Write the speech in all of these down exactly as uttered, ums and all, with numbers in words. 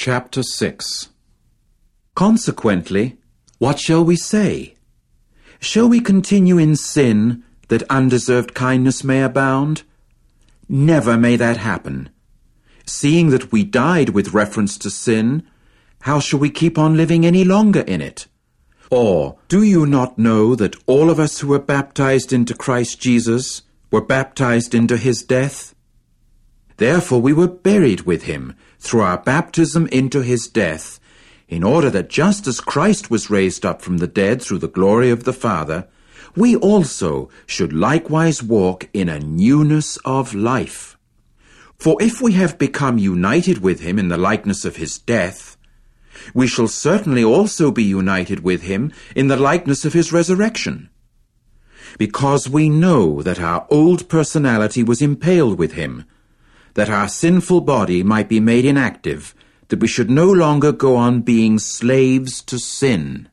Chapter six. Consequently, what shall we say? Shall we continue in sin, that undeserved kindness may abound? Never may that happen. Seeing that we died with reference to sin, how shall we keep on living any longer in it? Or, do you not know that all of us who were baptized into Christ Jesus were baptized into his death? Therefore we were buried with him through our baptism into his death, in order that just as Christ was raised up from the dead through the glory of the Father, we also should likewise walk in a newness of life. For if we have become united with him in the likeness of his death, we shall certainly also be united with him in the likeness of his resurrection. Because we know that our old personality was impaled with him, that our sinful body might be made inactive, that we should no longer go on being slaves to sin.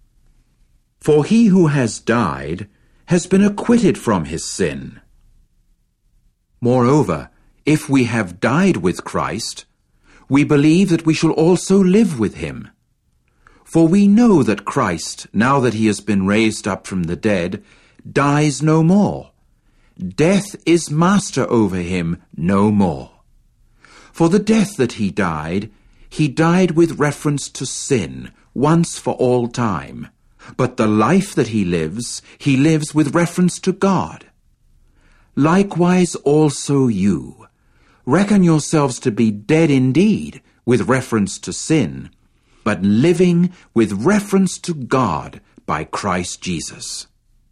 For he who has died has been acquitted from his sin. Moreover, if we have died with Christ, we believe that we shall also live with him. For we know that Christ, now that he has been raised up from the dead, dies no more. Death is master over him no more. For the death that he died, he died with reference to sin, once for all time. But the life that he lives, he lives with reference to God. Likewise also you, reckon yourselves to be dead indeed, with reference to sin, but living with reference to God by Christ Jesus.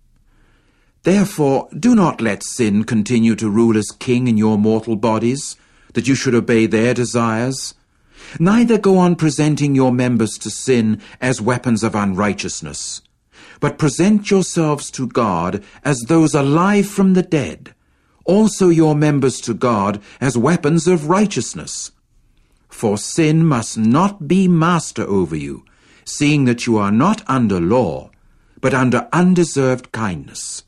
Therefore, do not let sin continue to rule as king in your mortal bodies, that you should obey their desires. Neither go on presenting your members to sin as weapons of unrighteousness, but present yourselves to God as those alive from the dead, also your members to God as weapons of righteousness. For sin must not be master over you, seeing that you are not under law, but under undeserved kindness.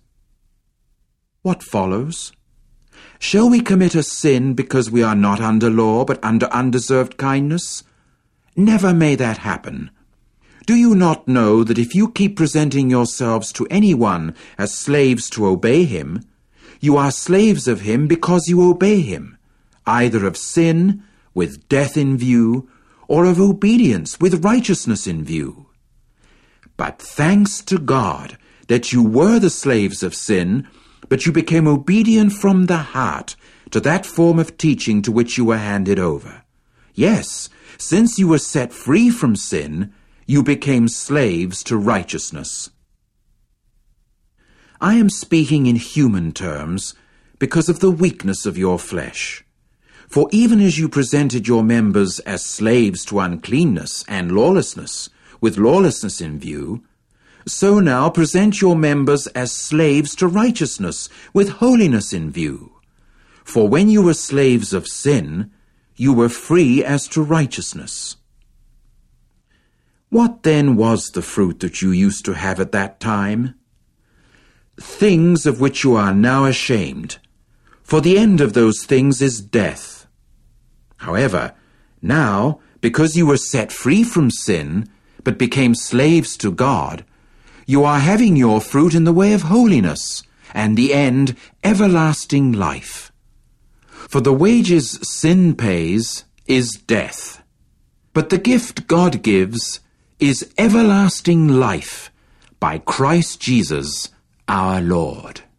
What follows? Shall we commit a sin because we are not under law, but under undeserved kindness? Never may that happen. Do you not know that if you keep presenting yourselves to anyone as slaves to obey him, you are slaves of him because you obey him, either of sin, with death in view, or of obedience, with righteousness in view? But thanks to God that you were the slaves of sin, but you became obedient from the heart to that form of teaching to which you were handed over. Yes, since you were set free from sin, you became slaves to righteousness. I am speaking in human terms because of the weakness of your flesh. For even as you presented your members as slaves to uncleanness and lawlessness, with lawlessness in view, so now present your members as slaves to righteousness, with holiness in view. For when you were slaves of sin, you were free as to righteousness. What then was the fruit that you used to have at that time? Things of which you are now ashamed, for the end of those things is death. However, now, because you were set free from sin, but became slaves to God, you are having your fruit in the way of holiness, and the end, everlasting life. For the wages sin pays is death, but the gift God gives is everlasting life by Christ Jesus our Lord.